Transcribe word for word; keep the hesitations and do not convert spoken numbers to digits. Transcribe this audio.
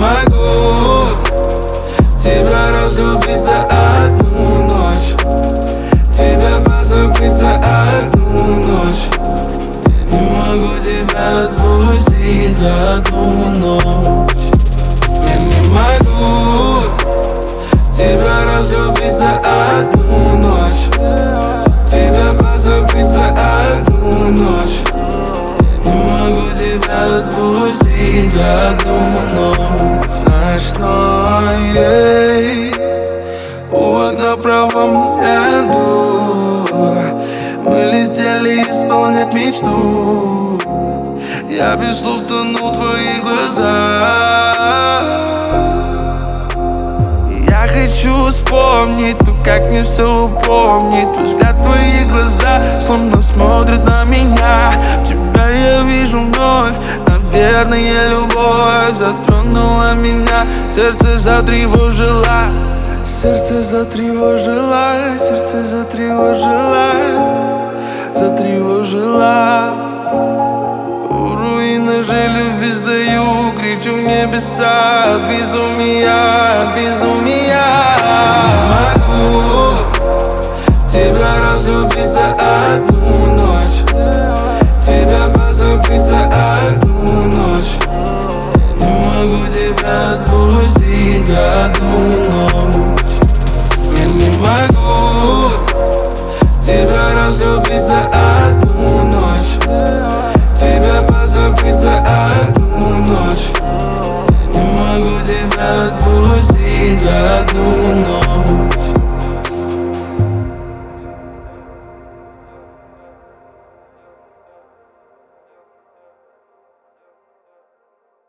могу тебя разлюбить за одну ночь, тебя позабыть за одну ночь. Я не могу тебя отпустить за одну ночь. Я не могу тебя разлюбить за одну ночь, тебя позабыть за одну ночь. Я не могу тебя отпустить за одну ночь. Знаешь, что есть у окна в правом ряду? Мы летели исполнять мечту. Я без слов тону в твоих глазах. Я хочу вспомнить, но как мне все упомнить? Взгляд в твои глаза словно смотрят на меня. Тебя я вижу вновь. Наверное, любовь затронула меня. Сердце затревожило, сердце затревожило, сердце затревожило, затревожило. У руинах же любви сдаю, кричу в небеса от безумия, от безумия. Я не могу тебя разлюбить за одну ночь, тебя позабыть за одну ночь. Я не могу тебя отпустить за одну ночь. Я не могу тебя разлюбить за одну ночь, тебя позабыть за одну ночь. Я не могу тебя отпустить за одну ночь.